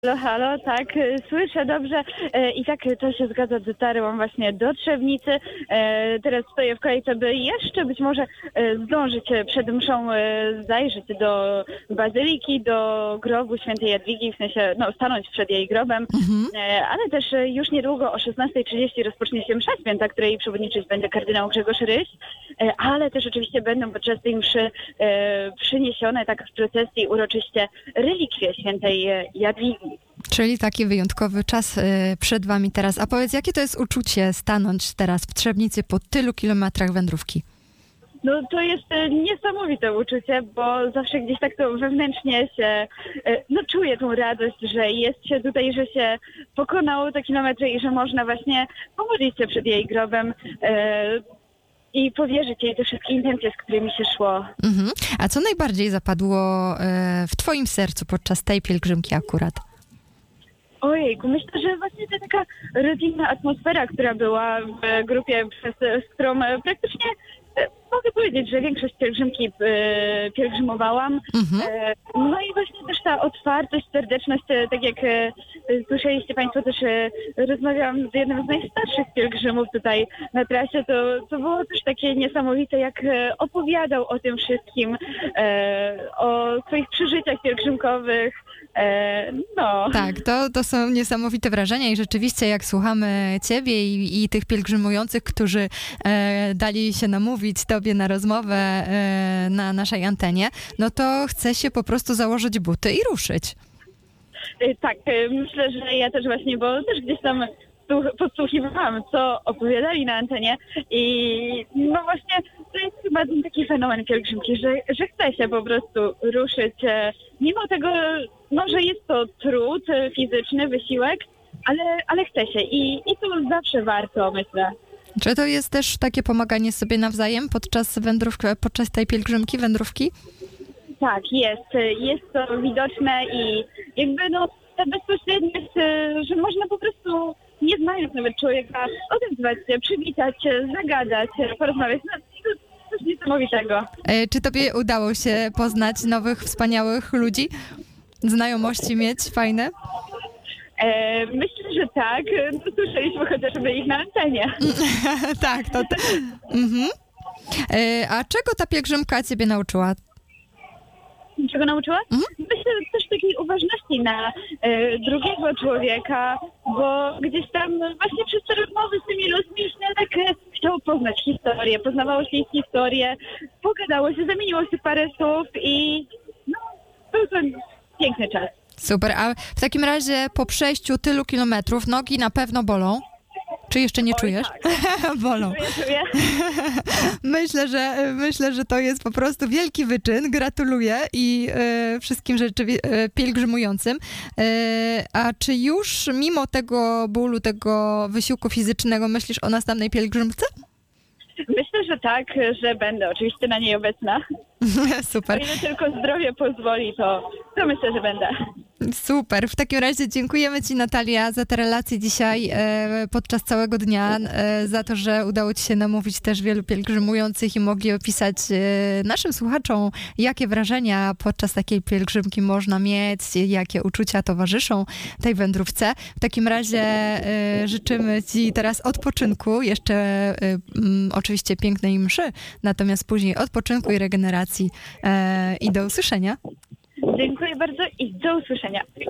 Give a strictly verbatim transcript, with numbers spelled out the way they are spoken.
Halo, halo, tak, y, słyszę dobrze e, i tak to się zgadza, dotarłam właśnie do Trzebnicy. E, teraz stoję w kolejce, by jeszcze być może e, zdążyć e, przed mszą e, zajrzeć do bazyliki, do grobu świętej Jadwigi, w sensie no, stanąć przed jej grobem, Mhm. e, ale też e, już niedługo o szesnastej trzydzieści rozpocznie się msza święta, której przewodniczyć będzie kardynał Grzegorz Ryś, e, ale też oczywiście będą podczas tej mszy e, przyniesione tak w procesji uroczyście relikwie świętej e, Jadwigi. Czyli taki wyjątkowy czas y, przed wami teraz. A powiedz, jakie to jest uczucie stanąć teraz w Trzebnicy po tylu kilometrach wędrówki? No to jest e, niesamowite uczucie, bo zawsze gdzieś tak to wewnętrznie się, e, no czuję tą radość, że jest się tutaj, że się pokonało te kilometry i że można właśnie pomodlić się przed jej grobem e, i powierzyć jej te wszystkie intencje, z którymi się szło. Mhm. A co najbardziej zapadło y, w twoim sercu podczas tej pielgrzymki akurat? Ojejku, myślę, że właśnie ta taka rodzinna atmosfera, która była w grupie, przez z którą e, praktycznie e, mogę powiedzieć, że większość pielgrzymki e, pielgrzymowałam. Mhm. E, no i właśnie też ta otwartość, serdeczność, e, tak jak e, słyszeliście Państwo, też e, rozmawiałam z jednym z najstarszych pielgrzymów tutaj na trasie, to, to było też takie niesamowite, jak e, opowiadał o tym wszystkim, e, o swoich przeżyciach pielgrzymkowych. E, no. Tak, to, to są niesamowite wrażenia i rzeczywiście jak słuchamy ciebie i, i tych pielgrzymujących, którzy e, dali się namówić tobie na rozmowę e, na naszej antenie, no to chce się po prostu założyć buty i ruszyć. E, Tak, e, myślę, że ja też właśnie, bo też gdzieś tam słuch- podsłuchiwałam, co opowiadali na antenie i no właśnie to jest chyba ten taki fenomen pielgrzymki, że, że chce się po prostu ruszyć, e, mimo tego, no, że jest to trud e, fizyczny, wysiłek, ale, ale chce się i, i to zawsze warto, myślę. Czy to jest też takie pomaganie sobie nawzajem podczas wędrówki, podczas tej pielgrzymki, wędrówki? Tak, jest. Jest to widoczne i jakby no ta bezpośredniość, e, że można po prostu, nie znając nawet człowieka, odezwać się, przywitać się, zagadać, e, porozmawiać. No, to coś niesamowitego. E, Czy tobie udało się poznać nowych, wspaniałych ludzi? Znajomości mieć fajne? E, myślę, że tak. No, słyszeliśmy chociażby ich na antenie. Tak, to... to mhm. E, A czego ta pielgrzymka ciebie nauczyła? Czego nauczyła? Mhm. Myślę, że też takiej uważności na e, drugiego człowieka, bo gdzieś tam właśnie przez te rozmowy z tymi ludźmi się tak e, chciało poznać historię, poznawało się ich historię, pogadało się, zamieniło się parę słów i no, był to piękny czas. Super, a w takim razie po przejściu tylu kilometrów nogi na pewno bolą? Czy jeszcze nie Oj, czujesz? tak. Bolą. Czuję, czuję. Myślę, że myślę, że to jest po prostu wielki wyczyn. Gratuluję i e, wszystkim rzeczywi- e, pielgrzymującym. E, a czy już mimo tego bólu, tego wysiłku fizycznego myślisz o następnej pielgrzymce? Myślę, że tak, że będę oczywiście na niej obecna. O Super, ile tylko zdrowie pozwoli, to, to myślę, że będę. super. W takim razie dziękujemy ci, Natalia, za te relacje dzisiaj e, podczas całego dnia, e, za to, że udało ci się namówić też wielu pielgrzymujących i mogli opisać e, naszym słuchaczom, jakie wrażenia podczas takiej pielgrzymki można mieć, jakie uczucia towarzyszą tej wędrówce. W takim razie e, życzymy ci teraz odpoczynku, jeszcze e, m, oczywiście pięknej mszy, natomiast później odpoczynku i regeneracji e, i do usłyszenia. Dziękuję bardzo i do usłyszenia.